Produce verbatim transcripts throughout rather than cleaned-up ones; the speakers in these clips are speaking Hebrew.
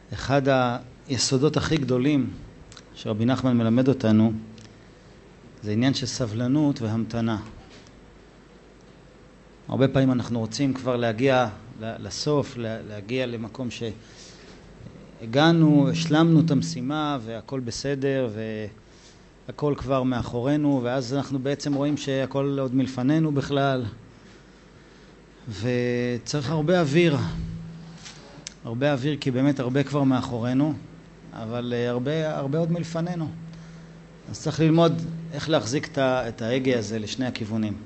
אחד היסודות הכי גדולים שרבי נחמן מלמד אותנו זה עניין של סבלנות והמתנה. הרבה פעמים אנחנו רוצים כבר להגיע לסוף, להגיע למקום שהגענו, השלמנו את המשימה והכל בסדר והכל כבר מאחורינו, ואז אנחנו בעצם רואים שהכל עוד מלפנינו בכלל, וצריך הרבה אוויר, הרבה אוויר כי באמת הרבה כבר מאחורינו, אבל הרבה, הרבה עוד מלפנינו. אז צריך ללמוד איך להחזיק את ההגה הזה לשני הכיוונים.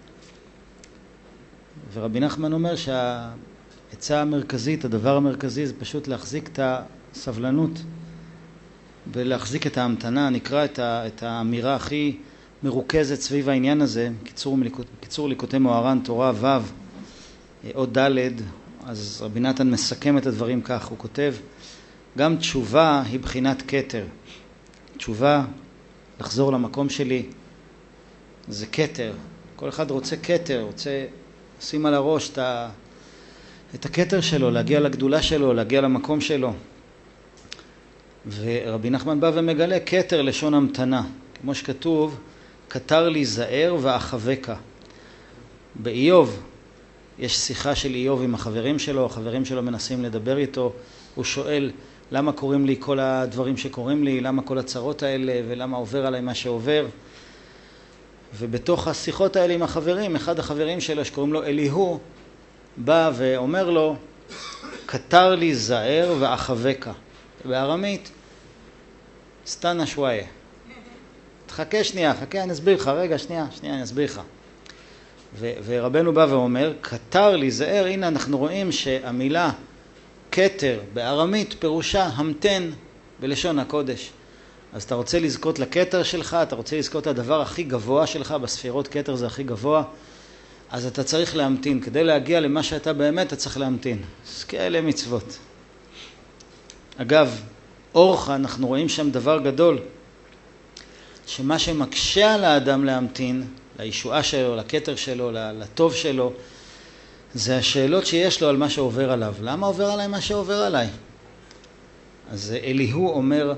ורבי נחמן אומר שהעצה המרכזית, הדבר המרכזי, זה פשוט להחזיק את הסבלנות ולהחזיק את ההמתנה. נקרא את, ה, את האמירה הכי מרוכזת סביב העניין הזה, קיצור, קיצור ליקוטי מוהר"ן, תורה ו' או ד'. אז רבי נתן מסכם את הדברים כך, הוא כותב, גם תשובה היא בחינת כתר. תשובה, לחזור למקום שלי, זה כתר. כל אחד רוצה כתר, רוצה לשים על הראש את, ה... את הכתר שלו, להגיע לגדולה שלו, להגיע למקום שלו. ורבי נחמן בא ומגלה כתר לשון המתנה. כמו שכתוב, כתר לי זהר ואחבקה. באיוב יש שיחה של איוב עם החברים שלו, החברים שלו מנסים לדבר איתו, הוא שואל למה קוראים לי כל הדברים שקוראים לי, למה כל הצרות האלה ולמה עובר עליי מה שעובר. ובתוך השיחות האלה עם החברים, אחד החברים שלו שקוראים לו אליהו, בא ואומר לו, כתר לי זהר ואחבקה. בארמית, סטנה שוואיה. תחכה שנייה, חכה, אני אסביר לך, רגע, שנייה, שנייה, אני אסביר לך. ו- ורבנו בא ואומר, כתר לי זהר, הנה אנחנו רואים שהמילה כתר בארמית פירושה המתן בלשון הקודש. אז אתה רוצה לזכות לכתר שלך, אתה רוצה לזכות לדבר הכי גבוה שלך, בספירות כתר זה הכי גבוה, אז אתה צריך להמתין. כדי להגיע למה שאתה באמת, אתה צריך להמתין. אז כאלה מצוות. אגב, אורחה, אנחנו רואים שם דבר גדול, שמה שמקשה על האדם להמתין, לישועה שלו, לכתר שלו, לטוב שלו, זה השאלות שיש לו על מה שעובר עליו. למה עובר עליי מה שעובר עליי? אז אליהו אומר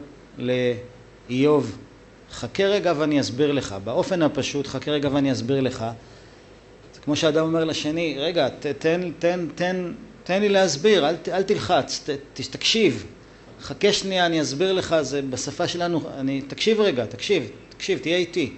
לאיוב, חכה רגע ואני אסביר לך. באופן הפשוט, חכה רגע ואני אסביר לך. זה כמו שאדם אומר לשני, רגע, תן, תן, תן, תן לי להסביר, אל, אל תלחץ, ת, תקשיב. חכה שנייה, אני אסביר לך, זה בשפה שלנו, אני, תקשיב רגע, תקשיב, תקשיב, תהיה איתי.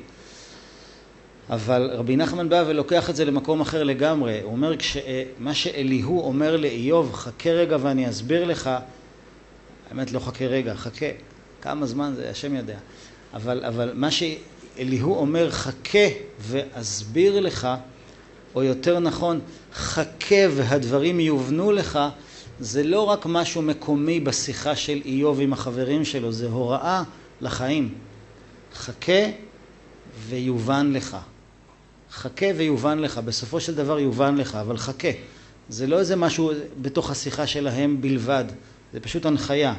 אבל רבי נחמן בא ולוקח את זה למקום אחר לגמרי. הוא אומר, מה שאליהו אומר לאיוב, חכה רגע ואני אסביר לך, האמת לא חכה רגע, חכה, כמה זמן זה, השם יודע. אבל, אבל מה שאליהו אומר, חכה ואסביר לך, או יותר נכון, חכה והדברים יובנו לך, זה לא רק משהו מקומי בשיחה של איוב עם החברים שלו, זה הוראה לחיים. חכה ויובן לך. חכה ויובן לך, בסופו של דבר יובן לך, אבל חכה. זה לא איזה משהו בתוך השיחה שלהם בלבד, זה פשוט הנחיה.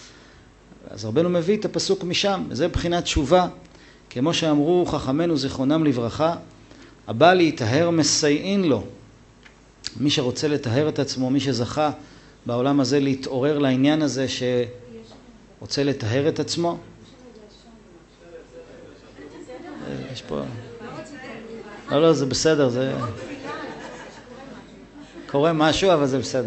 אז רבנו מביא את הפסוק משם, זה בחינת תשובה. כמו שאמרו חכמינו זיכרונם לברכה, הבא להיטהר מסייעין לו. מי שרוצה לטהר את עצמו, מי שזכה בעולם הזה להתעורר לעניין הזה שרוצה לטהר את עצמו. יש פה... לא, לא, זה בסדר, זה... קורה משהו, אבל זה בסדר.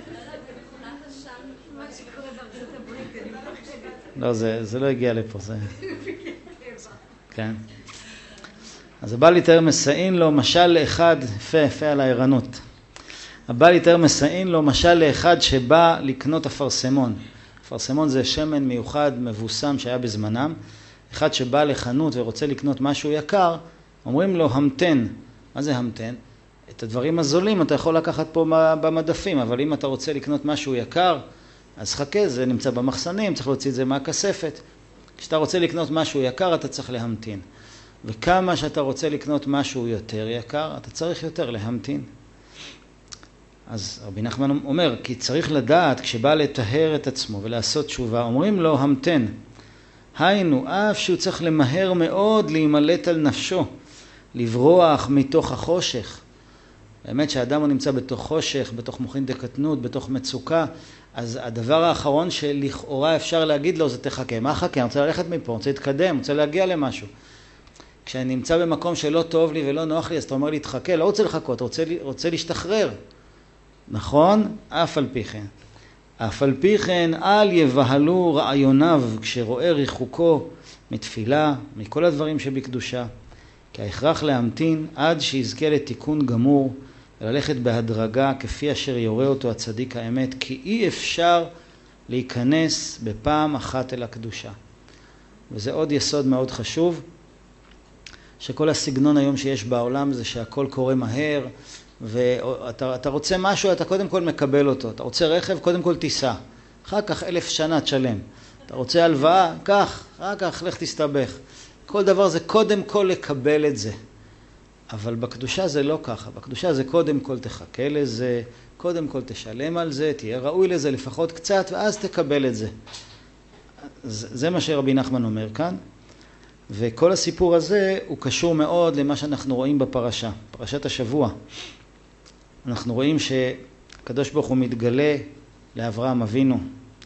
לא, זה, זה לא הגיע לפה, זה... כן. אז הבא להתאר מסעין לו משל לאחד, יפה, יפה על הערנות. הבא להתאר מסעין לו משל לאחד שבא לקנות אפרסמון. אפרסמון זה שמן מיוחד, מבוסם שהיה בזמנם. אחד שבא לחנות ורוצה לקנות משהו יקר, אומרים לו המתן. מה זה המתן? את הדברים הזולים אתה יכול לקחת פה במדפים, אבל אם אתה רוצה לקנות משהו יקר, אז חכה, זה נמצא במחסנים, צריך להוציא את זה מהכספת. כשאתה רוצה לקנות משהו יקר, אתה צריך להמתין. וכמה שאתה רוצה לקנות משהו יותר יקר, אתה צריך יותר להמתין. אז רבי נחמן אומר, כי צריך לדעת, כשבא לטהר את עצמו ולעשות תשובה, אומרים לו המתן. היינו, אף שהוא צריך למהר מאוד להימלט על נפשו, לברוח מתוך החושך. באמת שהאדם הוא נמצא בתוך חושך, בתוך מוחין דקטנות, בתוך מצוקה, אז הדבר האחרון שלכאורה אפשר להגיד לו זה תחכה. מה חכה? אני רוצה ללכת מפה, אני רוצה להתקדם, אני רוצה להגיע למשהו. כשאני נמצא במקום שלא טוב לי ולא נוח לי, אז אתה אומר לי תחכה, לא רוצה לחכות, רוצה, רוצה להשתחרר. נכון? אף על פי כן. אף על פי כן אל יבהלו רעיוניו כשרואה ריחוקו מתפילה, מכל הדברים שבקדושה. כי ההכרח להמתין עד שיזכה לתיקון גמור וללכת בהדרגה כפי אשר יורה אותו הצדיק האמת, כי אי אפשר להיכנס בפעם אחת אל הקדושה. וזה עוד יסוד מאוד חשוב, שכל הסגנון היום שיש בעולם זה שהכל קורה מהר, ואתה אתה רוצה משהו, אתה קודם כל מקבל אותו. אתה רוצה רכב, קודם כל תיסע. אחר כך אלף שנה תשלם. אתה רוצה הלוואה, כך, אחר כך לך תסתבך. כל דבר זה קודם כל לקבל את זה. אבל בקדושה זה לא ככה. בקדושה זה קודם כל תחכה לזה, קודם כל תשלם על זה, תהיה ראוי לזה לפחות קצת, ואז תקבל את זה. זה מה שרבי נחמן אומר כאן. וכל הסיפור הזה הוא קשור מאוד למה שאנחנו רואים בפרשה, פרשת השבוע. אנחנו רואים שהקדוש ברוך הוא מתגלה לאברהם אבינו,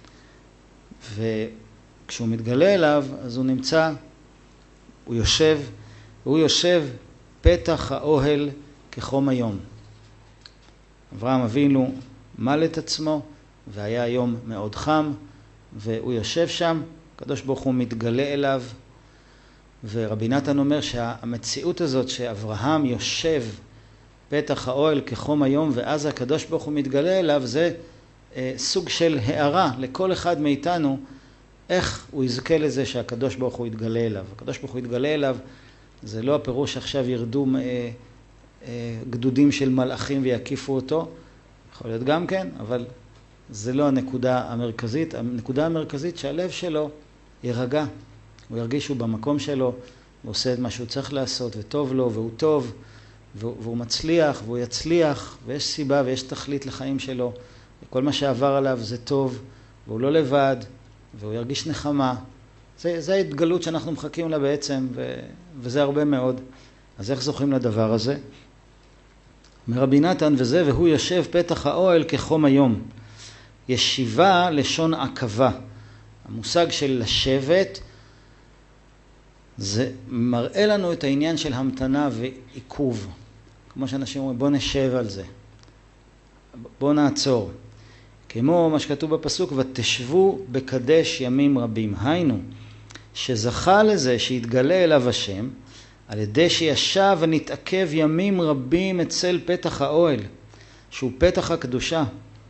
וכשהוא מתגלה אליו אז הוא נמצא, הוא יושב, והוא יושב פתח האוהל כחום היום. אברהם אבינו מל את עצמו, והיה יום מאוד חם, והוא יושב שם, הקדוש ברוך הוא מתגלה אליו, ורבי נתן אומר שהמציאות הזאת שאברהם יושב פתח האוהל כחום היום ואז הקדוש ברוך הוא מתגלה אליו, זה אה, סוג של הערה לכל אחד מאיתנו איך הוא יזכה לזה שהקדוש ברוך הוא יתגלה אליו. הקדוש ברוך הוא יתגלה אליו זה לא הפירוש עכשיו ירדו אה, אה, גדודים של מלאכים ויקיפו אותו, יכול להיות גם כן, אבל זה לא הנקודה המרכזית. הנקודה המרכזית שהלב שלו ירגע, הוא ירגיש שהוא במקום שלו, הוא עושה את מה שהוא צריך לעשות, וטוב לו, והוא טוב, והוא מצליח, והוא יצליח, ויש סיבה ויש תכלית לחיים שלו, וכל מה שעבר עליו זה טוב, והוא לא לבד, והוא ירגיש נחמה. זה, זה ההתגלות שאנחנו מחכים לה בעצם, ו, וזה הרבה מאוד. אז איך זוכים לדבר הזה? מרבי נתן וזה, והוא יושב פתח האוהל כחום היום. ישיבה לשון עקבה. המושג של לשבת, זה מראה לנו את העניין של המתנה ועיכוב. כמו שאנשים אומרים, בוא נשב על זה. בוא נעצור. כמו מה שכתוב בפסוק, ותשבו בקדש ימים רבים. היינו, שזכה לזה שהתגלה אליו השם, על ידי שישב ונתעכב ימים רבים אצל פתח האוהל, שהוא פתח הקדושה,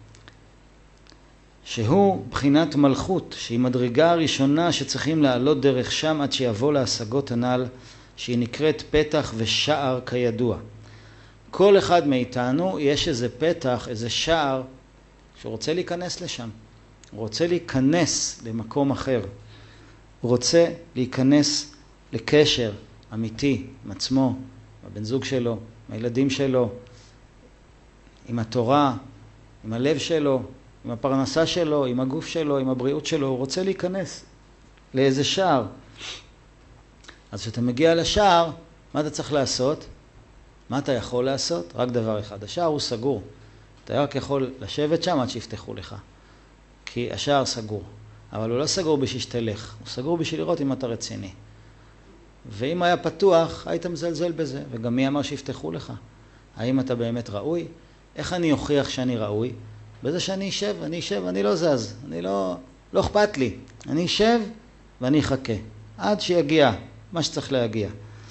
שהוא בחינת מלכות, שהיא מדרגה הראשונה שצריכים לעלות דרך שם עד שיבוא להשגות הנ"ל, שהיא נקראת פתח ושער כידוע. כל אחד מאיתנו יש איזה פתח, איזה שער, שהוא רוצה להיכנס לשם. הוא רוצה להיכנס למקום אחר. הוא רוצה להיכנס לקשר אמיתי עם עצמו, עם הבן זוג שלו, עם הילדים שלו, עם התורה, עם הלב שלו, עם הפרנסה שלו, עם הגוף שלו, עם הבריאות שלו. הוא רוצה להיכנס לאיזה שער. אז כשאתה מגיע לשער, מה אתה צריך לעשות? מה אתה יכול לעשות? רק דבר אחד. השער הוא סגור. אתה רק יכול לשבת שם עד שיפתחו לך. כי השער סגור. אבל הוא לא סגור בשביל שתלך. הוא סגור בשביל לראות אם אתה רציני. ואם היה פתוח, היית מזלזל בזה. וגם מי אמר שיפתחו לך? האם אתה באמת ראוי? איך אני אוכיח שאני ראוי? בזה שאני אשב, אני אשב, אני לא זז. אני לא, לא אכפת לי. אני אשב ואני אחכה. עד שיגיע מה שצריך להגיע.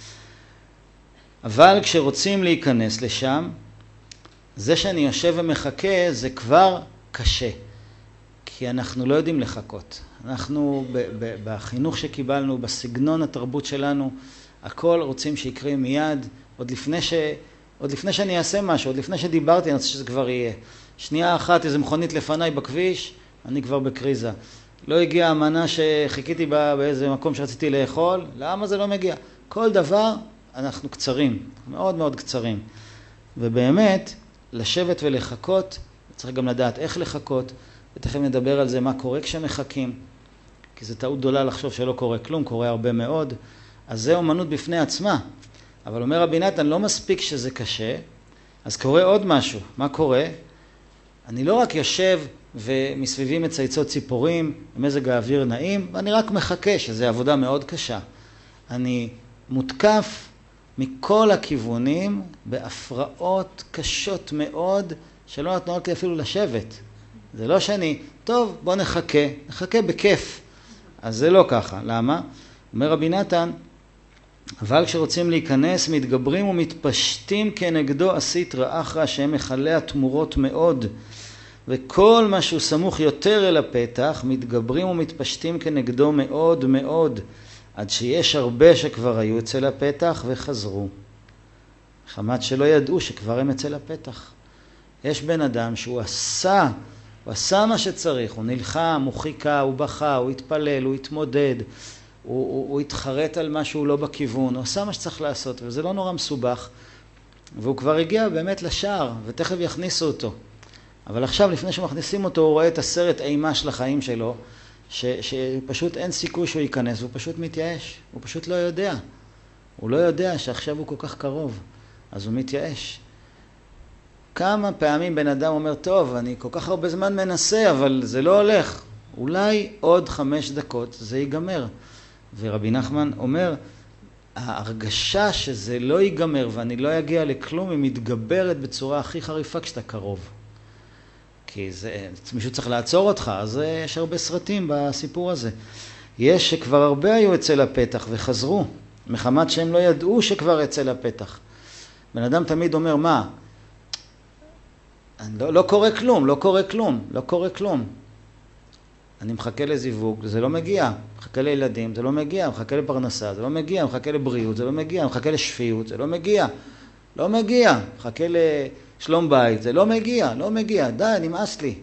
אבל כשרוצים להיכנס לשם, זה שאני יושב ומחכה זה כבר קשה. כי אנחנו לא יודעים לחכות. אנחנו ב- ב- בחינוך שקיבלנו, בסגנון התרבות שלנו, הכל רוצים שיקרה מיד, עוד לפני, ש... עוד לפני שאני אעשה משהו, עוד לפני שדיברתי, אני רוצה שזה כבר יהיה. שנייה אחת, איזו מכונית לפניי בכביש, אני כבר בקריזה. לא הגיעה המנה שחיכיתי בה באיזה מקום שרציתי לאכול, למה זה לא מגיע? כל דבר אנחנו קצרים, מאוד מאוד קצרים. ובאמת, לשבת ולחכות, צריך גם לדעת איך לחכות, ותכף נדבר על זה מה קורה כשמחכים, כי זו טעות גדולה לחשוב שלא קורה כלום, קורה הרבה מאוד. אז זה אומנות בפני עצמה. אבל אומר רבי נתן, לא מספיק שזה קשה, אז קורה עוד משהו. מה קורה? אני לא רק יושב ומסביבי מצייצות ציפורים, מזג האוויר נעים, ואני רק מחכה, שזו עבודה מאוד קשה. אני מותקף מכל הכיוונים בהפרעות קשות מאוד, שלא נתנות לי אפילו לשבת. זה לא שאני, טוב, בוא נחכה, נחכה בכיף. אז זה לא ככה. למה? אומר רבי נתן, אבל כשרוצים להיכנס, מתגברים ומתפשטים כנגדו הסטרא אחרא, שהם מחלי התמורות מאוד, וכל מה שהוא סמוך יותר אל הפתח, מתגברים ומתפשטים כנגדו מאוד מאוד, עד שיש הרבה שכבר היו אצל הפתח וחזרו. חמת שלא ידעו שכבר הם אצל הפתח. יש בן אדם שהוא עשה, הוא עשה מה שצריך, הוא נלחם, הוא חיכה, הוא בכה, הוא התפלל, הוא התמודד, הוא, הוא, הוא התחרט על מה שהוא לא בכיוון, הוא עשה מה שצריך לעשות, וזה לא נורא מסובך, והוא כבר הגיע באמת לשער, ותכף יכניסו אותו. אבל עכשיו, לפני שמכניסים אותו, הוא רואה את הסרט אימה של החיים שלו, ש, שפשוט אין סיכוי שהוא ייכנס, והוא פשוט מתייאש, הוא פשוט לא יודע. הוא לא יודע שעכשיו הוא כל כך קרוב, אז הוא מתייאש. כמה פעמים בן אדם אומר, טוב, אני כל כך הרבה זמן מנסה, אבל זה לא הולך. אולי עוד חמש דקות זה ייגמר. ורבי נחמן אומר, ההרגשה שזה לא ייגמר ואני לא אגיע לכלום, היא מתגברת בצורה הכי חריפה כשאתה קרוב. כי זה, מישהו צריך לעצור אותך, אז יש הרבה סרטים בסיפור הזה. יש שכבר הרבה היו אצל הפתח וחזרו, מחמת שהם לא ידעו שכבר אצל הפתח. בן אדם תמיד אומר, מה? לא, לא קורה כלום, לא קורה כלום, לא קורה כלום. אני מחכה לזיווג, זה לא מגיע. מחכה לילדים, זה לא מגיע. מחכה לפרנסה, זה לא מגיע. מחכה לבריאות, זה לא מגיע. מחכה לשפיות, זה לא מגיע. לא מגיע. מחכה לשלום בית, זה לא מגיע. לא מגיע. די, נמאס לי.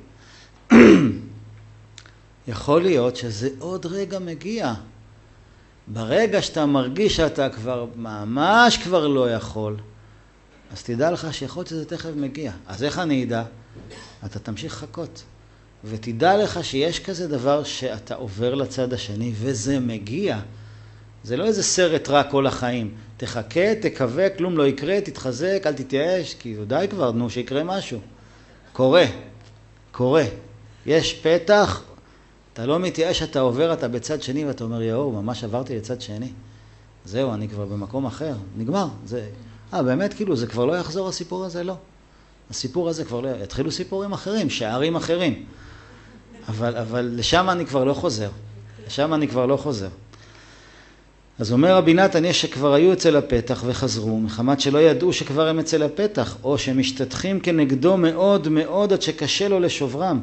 יכול להיות שזה עוד רגע מגיע. ברגע שאתה מרגיש שאתה כבר ממש כבר לא יכול, אז תדע לך שיכול להיות שזה תכף מגיע. אז איך אני אדע? אתה תמשיך לחכות. ותדע לך שיש כזה דבר שאתה עובר לצד השני וזה מגיע. זה לא איזה סרט רע כל החיים. תחכה, תקווה, כלום לא יקרה, תתחזק, אל תתייאש, כי די כבר, נו, שיקרה משהו. קורה, קורה. יש פתח, אתה לא מתייאש, אתה עובר, אתה בצד שני ואתה אומר, יאו, ממש עברתי לצד שני. זהו, אני כבר במקום אחר. נגמר. זה... אה, באמת, כאילו, זה כבר לא יחזור הסיפור הזה? לא. הסיפור הזה כבר לא... התחילו סיפורים אחרים, שערים אחרים. אבל, אבל לשם אני כבר לא חוזר. לשם אני כבר לא חוזר. אז אומר רבי נתן, יש שכבר היו אצל הפתח וחזרו, מחמת שלא ידעו שכבר הם אצל הפתח, או שמשתתחים כנגדו מאוד מאוד עד שקשה לו לשוברם.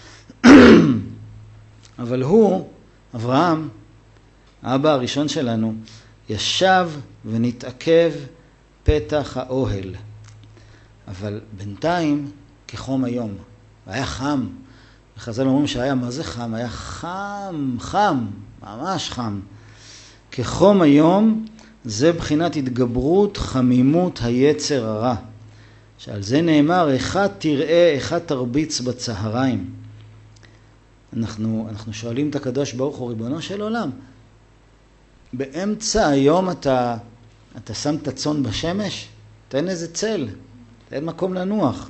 אבל הוא, אברהם, האבא הראשון שלנו, ישב ונתעכב פתח האוהל. אבל בינתיים כחום היום. היה חם. וחז"ל אומרים שהיה מה זה חם? היה חם, חם, ממש חם. כחום היום זה בחינת התגברות חמימות היצר הרע. שעל זה נאמר, אחד תראה, אחד תרביץ בצהריים. אנחנו, אנחנו שואלים את הקדוש ברוך הוא, ריבונו של עולם, באמצע היום אתה, אתה שם את הצאן בשמש? תן איזה צל, תן מקום לנוח.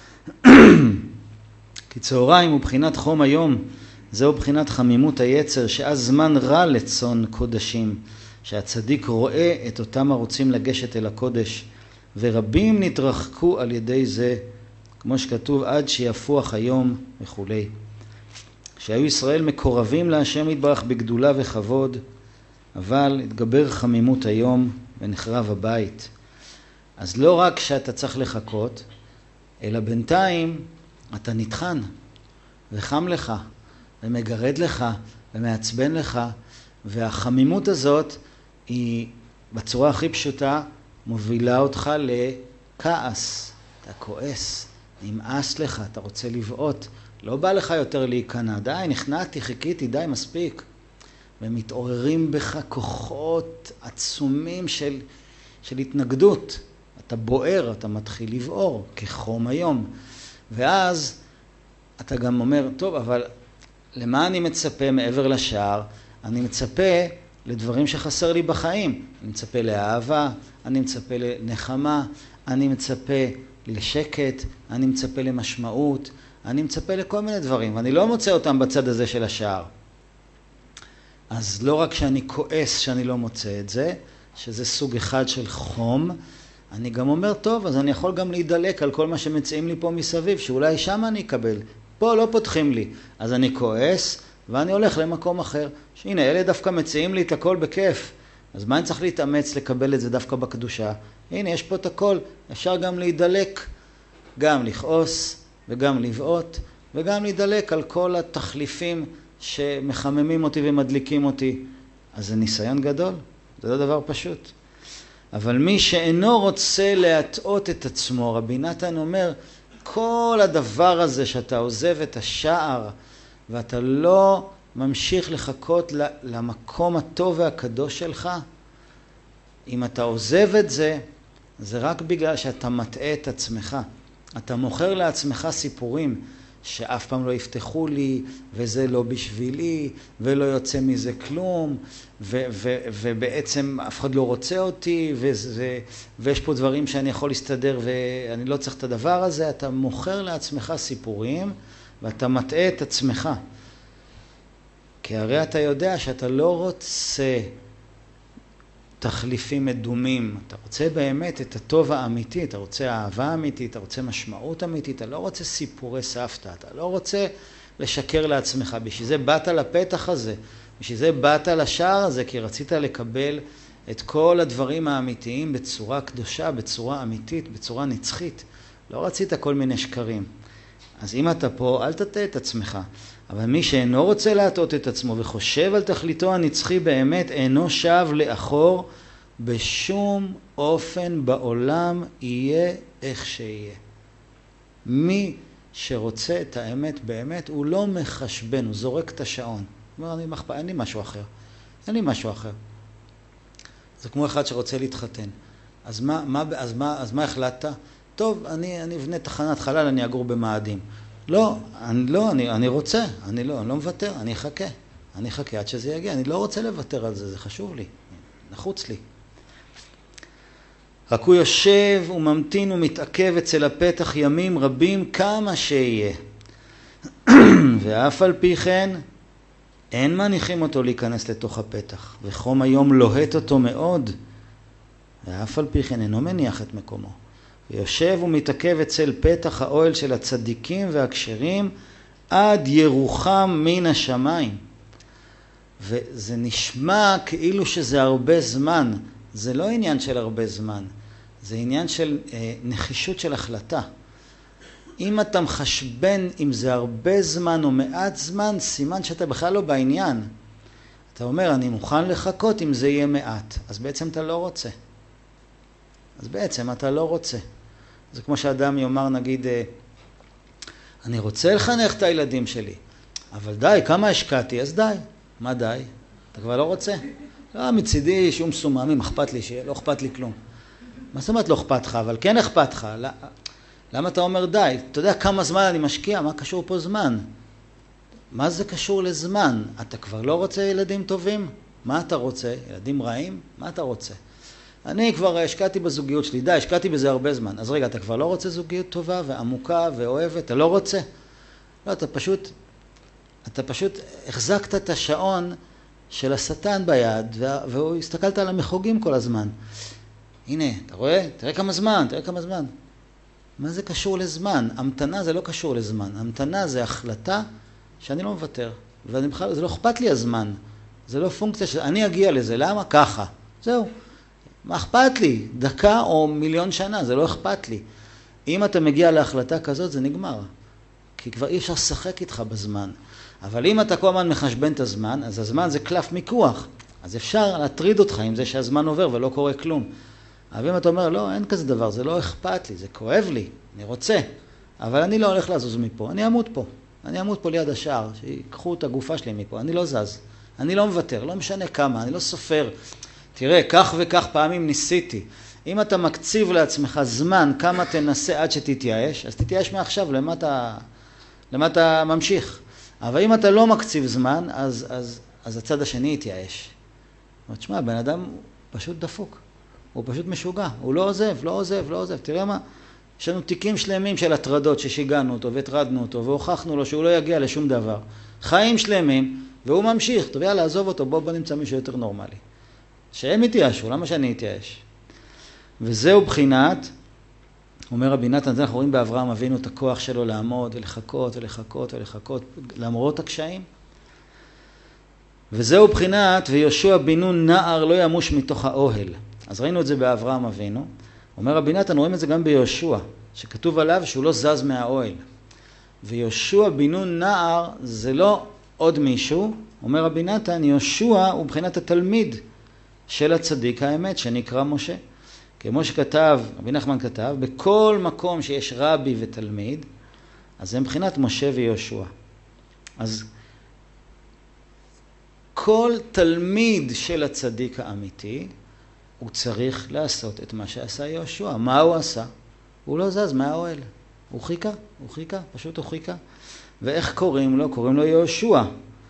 כי צהריים הוא בחינת חום היום, זהו בחינת חמימות היצר, שאז זמן רע לצאן קודשים, שהצדיק רואה את אותם הרוצים לגשת אל הקודש, ורבים נתרחקו על ידי זה, כמו שכתוב, עד שיפוח היום וכו'. שהיו ישראל מקורבים להשם יתברך בגדולה וכבוד, אבל התגבר חמימות היום ונחרב הבית. אז לא רק שאתה צריך לחכות, אלא בינתיים אתה נטחן וחם לך ומגרד לך ומעצבן לך, והחמימות הזאת היא בצורה הכי פשוטה מובילה אותך לכעס. אתה כועס, נמאס לך, אתה רוצה לבעוט, לא בא לך יותר להיכנע, די, נכנעתי, חיכיתי, די, מספיק. ומתעוררים בך כוחות עצומים של, של התנגדות. אתה בוער, אתה מתחיל לבעור, כחום היום. ואז אתה גם אומר, טוב, אבל למה אני מצפה מעבר לשער? אני מצפה לדברים שחסר לי בחיים. אני מצפה לאהבה, אני מצפה לנחמה, אני מצפה לשקט, אני מצפה למשמעות, אני מצפה לכל מיני דברים, ואני לא מוצא אותם בצד הזה של השער. אז לא רק שאני כועס שאני לא מוצא את זה, שזה סוג אחד של חום, אני גם אומר, טוב, אז אני יכול גם להידלק על כל מה שמציעים לי פה מסביב, שאולי שם אני אקבל. פה לא פותחים לי. אז אני כועס, ואני הולך למקום אחר. שהנה, אלה דווקא מציעים לי את הכל בכיף. אז מה אני צריך להתאמץ לקבל את זה דווקא בקדושה? הנה, יש פה את הכל. אפשר גם להידלק, גם לכעוס, וגם לבעוט, וגם להידלק על כל התחליפים שמחממים אותי ומדליקים אותי. אז זה ניסיון גדול. זה לא דבר פשוט. אבל מי שאינו רוצה להטעות את עצמו, רבי נתן אומר, כל הדבר הזה שאתה עוזב את השער, ואתה לא ממשיך לחכות למקום הטוב והקדוש שלך, אם אתה עוזב את זה, זה רק בגלל שאתה מטעה את עצמך. אתה מוכר לעצמך סיפורים שאף פעם לא יפתחו לי, וזה לא בשבילי, ולא יוצא מזה כלום, ו- ו- ובעצם אף אחד לא רוצה אותי, וזה, ויש פה דברים שאני יכול להסתדר ואני לא צריך את הדבר הזה. אתה מוכר לעצמך סיפורים, ואתה מטעה את עצמך. כי הרי אתה יודע שאתה לא רוצה תחליפים מדומים, אתה רוצה באמת את הטוב האמיתי, אתה רוצה אהבה אמיתית, אתה רוצה משמעות אמיתית, אתה לא רוצה סיפורי סבתא, אתה לא רוצה לשקר לעצמך. בשביל זה באת לפתח הזה, בשביל זה באת לשער הזה, כי רצית לקבל את כל הדברים האמיתיים בצורה קדושה, בצורה אמיתית, בצורה נצחית. לא רצית כל מיני שקרים. אז אם אתה פה, אל תטעה את עצמך. אבל מי שאינו רוצה להטעות את עצמו וחושב על תכליתו הנצחי באמת, אינו שב לאחור, בשום אופן בעולם יהיה איך שיהיה. מי שרוצה את האמת באמת, הוא לא מחשבן, הוא זורק את השעון. הוא אומר, אני מחפ... אין לי משהו אחר. אין לי משהו אחר. זה כמו אחד שרוצה להתחתן. אז מה, מה, אז מה, אז מה החלטת? טוב, אני, אני אבנה תחנת חלל, אני אגור במאדים. לא, אני, לא, אני, אני רוצה, אני לא, אני לא מוותר, אני אחכה. אני אחכה עד שזה יגיע, אני לא רוצה לוותר על זה, זה חשוב לי, נחוץ לי. רק הוא יושב וממתין ומתעכב אצל הפתח ימים רבים כמה שיהיה. ואף על פי כן, אין מניחים אותו להיכנס לתוך הפתח, וחום היום לוהט אותו מאוד, ואף על פי כן אינו מניח את מקומו. ויושב ומתעכב אצל פתח האוהל של הצדיקים והכשרים עד ירוחם מן השמיים. וזה נשמע כאילו שזה הרבה זמן. זה לא עניין של הרבה זמן. זה עניין של אה, נחישות של החלטה. אם אתה מחשבן אם זה הרבה זמן או מעט זמן, סימן שאתה בכלל לא בעניין. אתה אומר, אני מוכן לחכות אם זה יהיה מעט. אז בעצם אתה לא רוצה. אז בעצם אתה לא רוצה. זה כמו שאדם יאמר, נגיד, אני רוצה לחנך את הילדים שלי, אבל די, כמה השקעתי? אז די. מה די? אתה כבר לא רוצה? לא, מצידי שום סוממים, אכפת לי, לא אכפת לי כלום. מה זאת אומרת לא אכפת לך? אבל כן אכפת לך. למה אתה אומר די? אתה יודע כמה זמן אני משקיע? מה קשור פה זמן? מה זה קשור לזמן? אתה כבר לא רוצה ילדים טובים? מה אתה רוצה? ילדים רעים? מה אתה רוצה? אני כבר השקעתי בזוגיות שלי, די, השקעתי בזה הרבה זמן. אז רגע, אתה כבר לא רוצה זוגיות טובה ועמוקה ואוהבת? אתה לא רוצה? לא, אתה פשוט, אתה פשוט החזקת את השעון של השטן ביד, והוא הסתכלת על המחוגים כל הזמן. הנה, אתה רואה? תראה כמה זמן, תראה כמה זמן. מה זה קשור לזמן? המתנה זה לא קשור לזמן. המתנה זה החלטה שאני לא מוותר. ואני בכלל, זה לא אכפת לי הזמן. זה לא פונקציה של, אני אגיע לזה. למה? ככה. זהו. מה אכפת לי? דקה או מיליון שנה, זה לא אכפת לי. אם אתה מגיע להחלטה כזאת, זה נגמר. כי כבר אי אפשר לשחק איתך בזמן. אבל אם אתה כל הזמן מחשבן את הזמן, אז הזמן זה קלף מיקוח. אז אפשר להטריד אותך עם זה שהזמן עובר ולא קורה כלום. אבל אם אתה אומר, לא, אין כזה דבר, זה לא אכפת לי, זה כואב לי, אני רוצה. אבל אני לא הולך לזוז מפה, אני אמות פה. אני אמות פה ליד השער, שיקחו את הגופה שלי מפה, אני לא זז. אני לא מוותר, לא משנה כמה, אני לא סופר. תראה, כך וכך פעמים ניסיתי. אם אתה מקציב לעצמך זמן כמה תנסה עד שתתייאש, אז תתייאש מעכשיו, למה אתה, למה אתה ממשיך. אבל אם אתה לא מקציב זמן, אז, אז, אז הצד השני יתייאש. תשמע, בן אדם פשוט דפוק. הוא פשוט משוגע. הוא לא עוזב, לא עוזב, לא עוזב. תראה מה, יש לנו תיקים שלמים של הטרדות ששיגענו אותו והטרדנו אותו והוכחנו לו שהוא לא יגיע לשום דבר. חיים שלמים, והוא ממשיך. טוב, יאללה, עזוב אותו, בוא, בוא נמצא מישהו יותר נורמלי. שהם יתייאשו, למה שאני אתייאש? וזהו בחינת, אומר רבי נתן, אנחנו רואים באברהם אבינו את הכוח שלו לעמוד ולחכות ולחכות ולחכות למרות הקשיים. וזהו בחינת, ויהושע בן נון נער לא ימוש מתוך האוהל. אז ראינו את זה באברהם אבינו. אומר רבי נתן, רואים את זה גם ביהושע, שכתוב עליו שהוא לא זז מהאוהל. ויהושע בן נון נער זה לא עוד מישהו, אומר רבי נתן, יהושע הוא בחינת התלמיד של הצדיק האמת שנקרא משה. כמו שכתב, רבי נחמן כתב, בכל מקום שיש רבי ותלמיד, אז זה מבחינת משה ויהושע. אז כל תלמיד של הצדיק האמיתי, הוא צריך לעשות את מה שעשה יהושע. מה הוא עשה? הוא לא זז מהאוהל. הוא חיכה, הוא חיכה, פשוט הוא חיכה. ואיך קוראים לו? קוראים לו יהושע.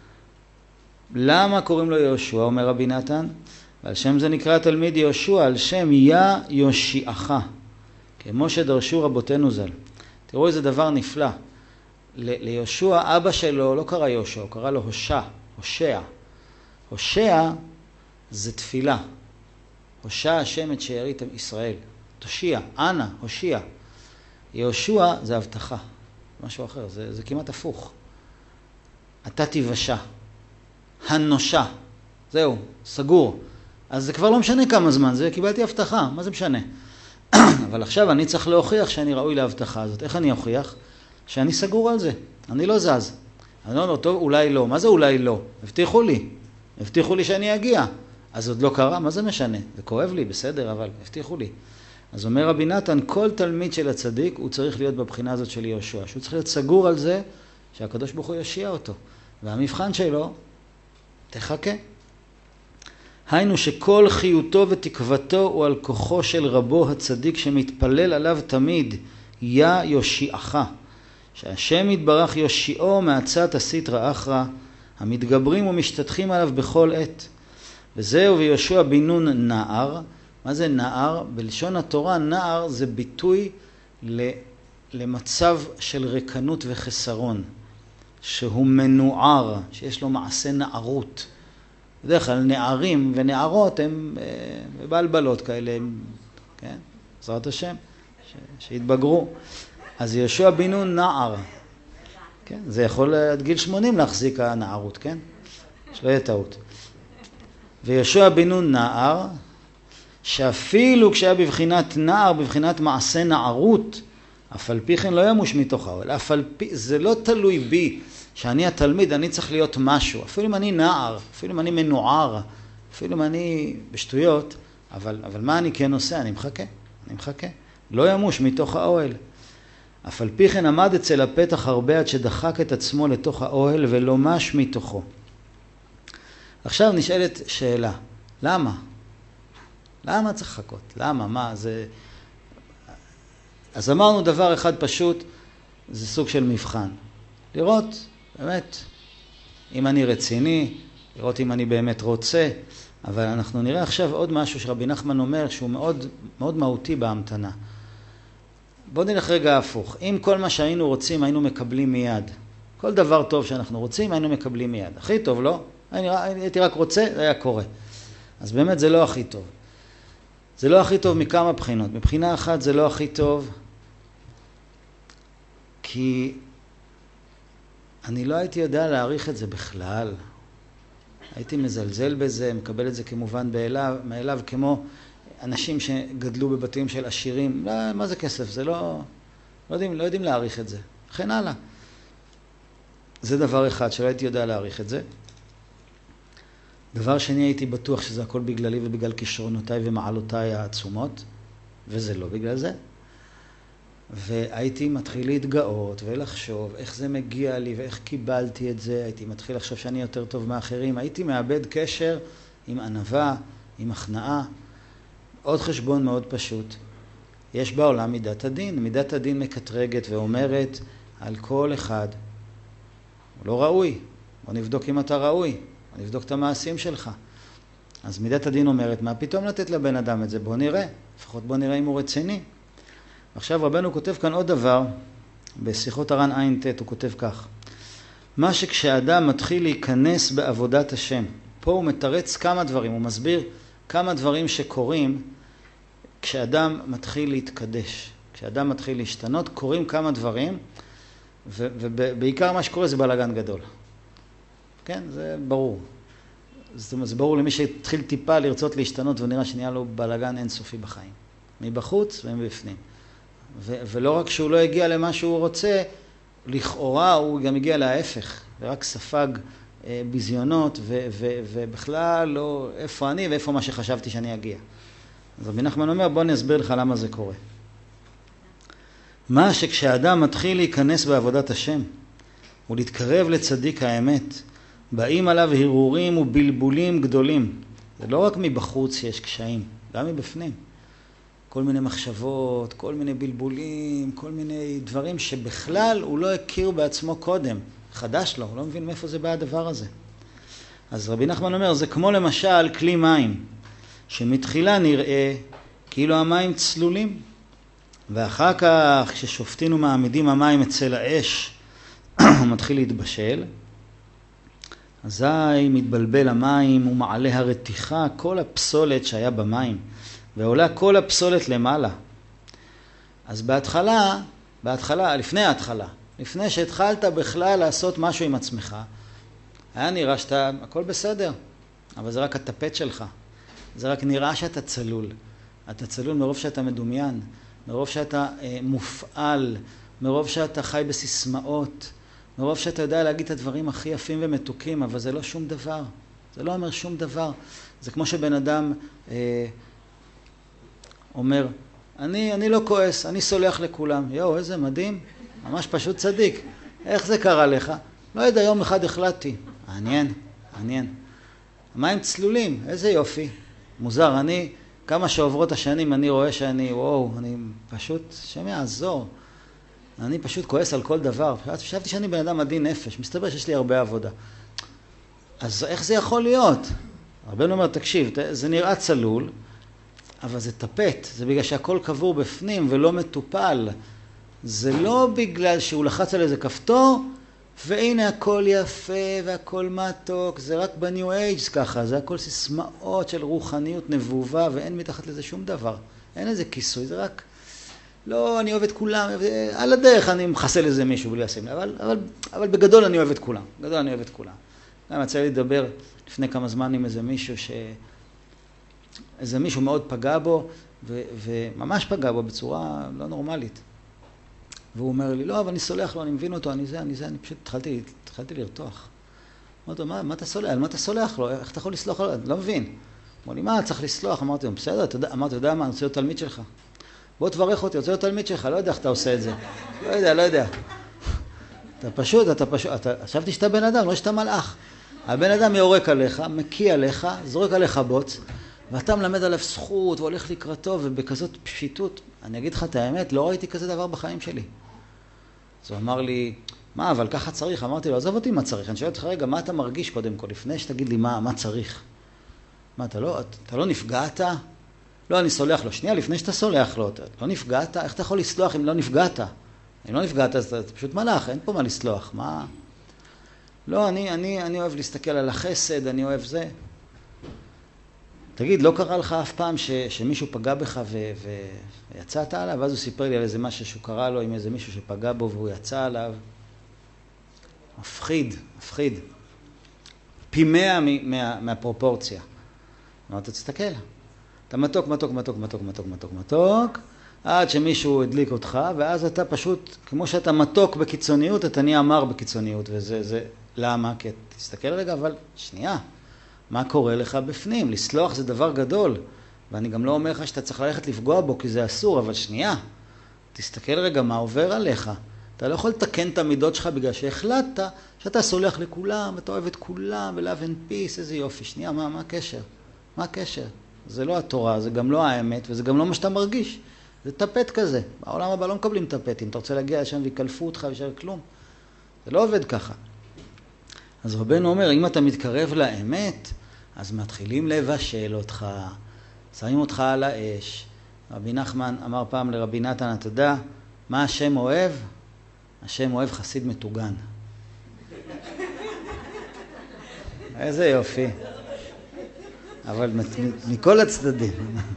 למה קוראים לו יהושע? אומר רבי נתן. ועל שם זה נקרא תלמיד יהושע, על שם יא יושיעך. כמו שדרשו רבותינו ז"ל. תראו איזה דבר נפלא. ליהושע, אבא שלו לא קרא יהושע, הוא קרא לו הושע, הושע. הושע זה תפילה. הושע השם את שארית ישראל. תושיע, אנא, הושיע. יהושע זה הבטחה. משהו אחר, זה, זה כמעט הפוך. אתה תיוושע. הנושה. זהו, סגור. אז זה כבר לא משנה כמה זמן, זה קיבלתי הבטחה, מה זה משנה? אבל עכשיו אני צריך להוכיח שאני ראוי להבטחה הזאת. איך אני אוכיח? שאני סגור על זה. אני לא זז. אני לא אומר, טוב, אולי לא. מה זה אולי לא? הבטיחו לי. הבטיחו לי שאני אגיע. אז עוד לא קרה, מה זה משנה? זה כואב לי, בסדר, אבל הבטיחו לי. אז אומר רבי נתן, כל תלמיד של הצדיק הוא צריך להיות בבחינה הזאת של יהושע. שהוא צריך להיות סגור על זה שהקדוש ברוך הוא יושיע אותו. והמבחן שלו, תחכה. היינו שכל חיותו ותקוותו הוא על כוחו של רבו הצדיק שמתפלל עליו תמיד, יא יושיעך. שהשם יתברך יושיעו מעצת הסטרא אחרא, המתגברים ומשתתחים עליו בכל עת. וזהו ויהושע בן נון נער. מה זה נער? בלשון התורה נער זה ביטוי למצב של רקנות וחסרון, שהוא מנוער, שיש לו מעשה נערות. בדרך כלל נערים ונערות הם בלבלות כאלה, כן? בעזרת השם, שהתבגרו. אז יהושע בן נון נער, כן? זה יכול עד גיל שמונים להחזיק הנערות, כן? שלא יהיה טעות. ויהושע בן נון נער, שאפילו כשהיה בבחינת נער, בבחינת מעשה נערות, אף על פי כן לא ימוש מתוך האוהל. אף על פי, זה לא תלוי בי שאני התלמיד, אני צריך להיות משהו. אפילו אם אני נער, אפילו אם אני מנוער, אפילו אם אני בשטויות, אבל, אבל מה אני כן עושה? אני מחכה, אני מחכה. לא ימוש מתוך האוהל. אף על פי כן עמד אצל הפתח הרבה עד שדחק את עצמו לתוך האוהל ולא מש מתוכו. עכשיו נשאלת שאלה, למה? למה צריך לחכות? למה? מה? זה... אז אמרנו דבר אחד פשוט, זה סוג של מבחן. לראות, באמת, אם אני רציני, לראות אם אני באמת רוצה, אבל אנחנו נראה עכשיו עוד משהו שרבי נחמן אומר שהוא מאוד, מאוד מהותי בהמתנה. בואו נלך רגע הפוך. אם כל מה שהיינו רוצים היינו מקבלים מיד, כל דבר טוב שאנחנו רוצים היינו מקבלים מיד. הכי טוב, לא? הייתי רק רוצה, זה היה קורה. אז באמת זה לא הכי טוב. זה לא הכי טוב מכמה בחינות. מבחינה אחת זה לא הכי טוב, כי אני לא הייתי יודע להעריך את זה בכלל. הייתי מזלזל בזה, מקבל את זה כמובן מאליו, מאליו כמו אנשים שגדלו בבתים של עשירים. לא, מה זה כסף? זה לא, לא יודעים, לא יודעים להעריך את זה. וכן הלאה. זה דבר אחד שלא הייתי יודע להעריך את זה. דבר שני, הייתי בטוח שזה הכל בגללי ובגלל כישרונותיי ומעלותיי העצומות, וזה לא בגלל זה. והייתי מתחיל להתגאות ולחשוב איך זה מגיע לי ואיך קיבלתי את זה. הייתי מתחיל לחשוב שאני יותר טוב מאחרים. הייתי מאבד קשר עם ענווה, עם הכנעה. עוד חשבון מאוד פשוט. יש בעולם מידת הדין. מידת הדין מקטרגת ואומרת על כל אחד. הוא לא ראוי. בוא נבדוק אם אתה ראוי. בוא נבדוק את המעשים שלך. אז מידת הדין אומרת, מה פתאום לתת לבן אדם את זה? בוא נראה. לפחות בוא נראה אם הוא רציני. עכשיו רבנו כותב כאן עוד דבר, בשיחות הר"ן עין ת' הוא כותב כך. מה שכשאדם מתחיל להיכנס בעבודת השם, פה הוא מתרץ כמה דברים, הוא מסביר כמה דברים שקורים כשאדם מתחיל להתקדש. כשאדם מתחיל להשתנות, קורים כמה דברים, ובעיקר מה שקורה זה בלגן גדול. כן, זה ברור. זאת אומרת, זה ברור למי שהתחיל טיפה לרצות להשתנות ונראה שנהיה לו בלגן אינסופי בחיים. מבחוץ ומבפנים. ו- ולא רק שהוא לא הגיע למה שהוא רוצה, לכאורה הוא גם הגיע להפך, ורק ספג אה, בזיונות, ו- ו- ובכלל לא איפה אני ואיפה מה שחשבתי שאני אגיע. אז רבי נחמן אומר, בוא נסביר לך למה זה קורה. מה שכשאדם מתחיל להיכנס בעבודת השם, ולהתקרב לצדיק האמת, באים עליו הרהורים ובלבולים גדולים. זה לא רק מבחוץ שיש קשיים, גם מבפנים. כל מיני מחשבות, כל מיני בלבולים, כל מיני דברים שבכלל הוא לא הכיר בעצמו קודם. חדש לו, הוא לא מבין מאיפה זה בא הדבר הזה. אז רבי נחמן אומר, זה כמו למשל כלי מים, שמתחילה נראה כאילו המים צלולים, ואחר כך כששופטים ומעמידים המים אצל האש, הוא מתחיל להתבשל, אזי מתבלבל המים ומעלה הרתיחה כל הפסולת שהיה במים, ועולה כל הפסולת למעלה. אז בהתחלה, בהתחלה, לפני ההתחלה, לפני שהתחלת בכלל לעשות משהו עם עצמך, היה נראה שאתה, הכל בסדר, אבל זה רק הטפט שלך. זה רק נראה שאתה צלול. אתה צלול מרוב שאתה מדומיין, מרוב שאתה אה, מופעל, מרוב שאתה חי בסיסמאות, מרוב שאתה יודע להגיד את הדברים הכי יפים ומתוקים, אבל זה לא שום דבר. זה לא אומר שום דבר. זה כמו שבן אדם אה, אומר, אני, אני לא כועס, אני סולח לכולם. יואו, איזה מדהים, ממש פשוט צדיק. איך זה קרה לך? לא יודע, יום אחד החלטתי. מעניין, מעניין. המים צלולים, איזה יופי. מוזר, אני, כמה שעוברות השנים, אני רואה שאני, וואו, אני פשוט, שם יעזור. אני פשוט כועס על כל דבר. חשבתי שאני בן אדם עדין נפש, מסתבר שיש לי הרבה עבודה. אז איך זה יכול להיות? רבנו אומר, תקשיב, זה נראה צלול, אבל זה טפט, זה בגלל שהכל קבור בפנים ולא מטופל. זה לא בגלל שהוא לחץ על איזה כפתור, והנה הכל יפה והכל מתוק, זה רק בניו אייג' ככה, זה הכל סיסמאות של רוחניות נבובה, ואין מתחת לזה שום דבר. אין איזה כיסוי, זה רק, לא, אני אוהב את כולם, על הדרך אני מחסל איזה מישהו בלי לשים, אבל, אבל, אבל בגדול אני אוהב את כולם, בגדול אני אוהב את כולם. גם יצא לי לדבר לפני כמה זמן עם איזה מישהו ש... איזה מישהו מאוד פגע בו, ו... וממש פגע בו בצורה לא נורמלית. והוא אומר לי, לא, אבל אני סולח לו, אני מבין אותו, אני זה, אני זה, אני פשוט התחלתי, התחלתי לרתוח. אמרתי לו, מה, מה אתה סולח? על מה אתה סולח לו? איך אתה יכול לסלוח לו? אני לא מבין. אמר לי, מה, צריך לסלוח? אמרתי לו, בסדר, אתה יודע, אמרתי, אתה יודע מה, אני רוצה להיות תלמיד שלך. בוא תברך אותי, רוצה להיות תלמיד שלך, לא יודע איך אתה עושה את זה. לא יודע, לא יודע. אתה פשוט, אתה פשוט, אתה, חשבתי שאתה בן אדם, לא שאתה מלאך. הבן אדם יורק עליך, מקיא עליך, זורק עליך בוץ, ואתה מלמד עליו זכות והולך לקראתו, ובכזאת פשיטות, אני אגיד לך את האמת, לא ראיתי כזה דבר בחיים שלי. אז הוא אמר לי, מה, אבל ככה צריך? אמרתי לו, עזוב אותי מה צריך, אני שואל אותך רגע, מה אתה מרגיש קודם כל, לפני שתגיד לי מה, מה צריך? מה, אתה לא, אתה לא נפגעת? לא, אני סולח לו. שנייה, לפני שאתה סולח לו, אתה לא נפגעת? איך אתה יכול לסלוח אם לא נפגעת? אם לא נפגעת, אז אתה פשוט מלאך, אין פה מה לסלוח, מה? לא, אני, אני, אני אוהב להסתכל על החסד, אני אוהב זה. תגיד, לא קרה לך אף פעם ש, שמישהו פגע בך ו, ו, ויצאת עליו? ואז הוא סיפר לי על איזה משהו שהוא קרא לו עם איזה מישהו שפגע בו והוא יצא עליו. מפחיד, מפחיד. פי מאה מה, מהפרופורציה. אמרת, תסתכל. אתה מתוק, מתוק, מתוק, מתוק, מתוק, מתוק, מתוק, עד שמישהו הדליק אותך, ואז אתה פשוט, כמו שאתה מתוק בקיצוניות, אתה נהיה אמר בקיצוניות, וזה, זה, למה? כי תסתכל רגע, אבל שנייה. מה קורה לך בפנים? לסלוח זה דבר גדול, ואני גם לא אומר לך שאתה צריך ללכת לפגוע בו, כי זה אסור, אבל שנייה, תסתכל רגע מה עובר עליך. אתה לא יכול לתקן את המידות שלך בגלל שהחלטת שאתה סולח לכולם, ואתה אוהב את כולם, ו-love and peace, איזה יופי. שנייה, מה, מה הקשר? מה הקשר? זה לא התורה, זה גם לא האמת, וזה גם לא מה שאתה מרגיש. זה טפט כזה. בעולם הבא לא מקבלים טפטים. אתה רוצה להגיע לשם ויקלפו אותך וישאר כלום. זה לא עובד ככה. אז רבנו אומר, אם אתה מתקרב לאמת, אז מתחילים לבשל אותך, שמים אותך על האש, רבי נחמן אמר פעם לרבי נתן, אתה יודע, מה השם אוהב? השם אוהב חסיד מטוגן. איזה יופי. אבל מכל הצדדים.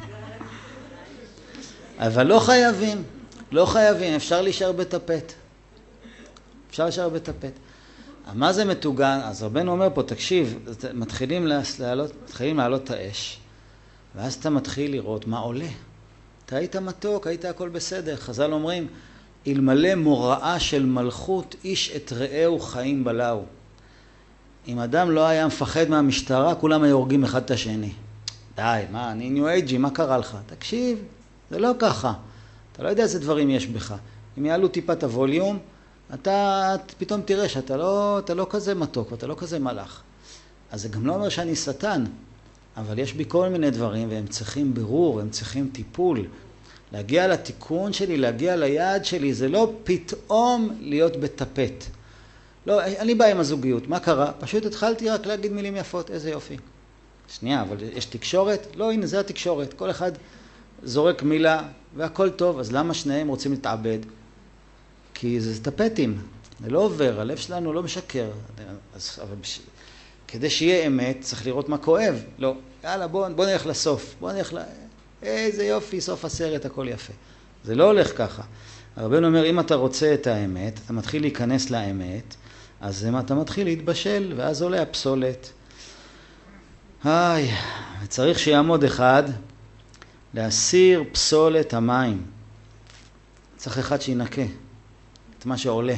אבל לא חייבים, לא חייבים, אפשר להישאר בטפט. אפשר להישאר בטפט. מה זה מטוגן? אז רבנו אומר פה, תקשיב, מתחילים לעלות, מתחילים לעלות את האש, ואז אתה מתחיל לראות מה עולה. אתה היית מתוק, היית הכל בסדר. חז"ל אומרים, אלמלא מוראה של מלכות, איש את רעהו חיים בלעו. אם אדם לא היה מפחד מהמשטרה, כולם היו הורגים אחד את השני. די, מה, אני ניו אייג'י, מה קרה לך? תקשיב, זה לא ככה. אתה לא יודע איזה דברים יש בך. אם יעלו טיפה את הווליום, אתה פתאום תראה שאתה לא, אתה לא כזה מתוק, ואתה לא כזה מלאך. אז זה גם לא אומר שאני שטן, אבל יש בי כל מיני דברים, והם צריכים בירור, הם צריכים טיפול. להגיע לתיקון שלי, להגיע ליעד שלי, זה לא פתאום להיות בטפט. לא, אני בא עם הזוגיות, מה קרה? פשוט התחלתי רק להגיד מילים יפות, איזה יופי. שנייה, אבל יש תקשורת? לא, הנה, זה התקשורת. כל אחד זורק מילה, והכל טוב, אז למה שניהם רוצים להתעבד? כי זה טפטים, זה לא עובר, הלב שלנו לא משקר. אז, אבל בש... כדי שיהיה אמת, צריך לראות מה כואב. לא, יאללה, בוא, בוא נלך לסוף. בוא נלך ל... איזה יופי, סוף הסרט, הכל יפה. זה לא הולך ככה. הרבנו אומר, אם אתה רוצה את האמת, אתה מתחיל להיכנס לאמת, אז אתה מתחיל להתבשל, ואז עולה הפסולת. היי, צריך שיעמוד אחד, להסיר פסולת המים. צריך אחד שינקה את מה שעולה.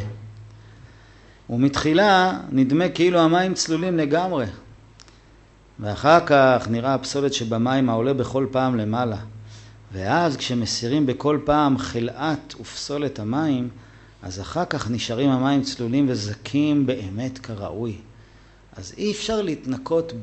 ומתחילה נדמה כאילו המים צלולים לגמרי. ואחר כך נראה הפסולת שבמים העולה בכל פעם למעלה. ואז כשמסירים בכל פעם חלאת ופסולת המים, אז אחר כך נשארים המים צלולים וזקים באמת כראוי. אז אי אפשר להתנקות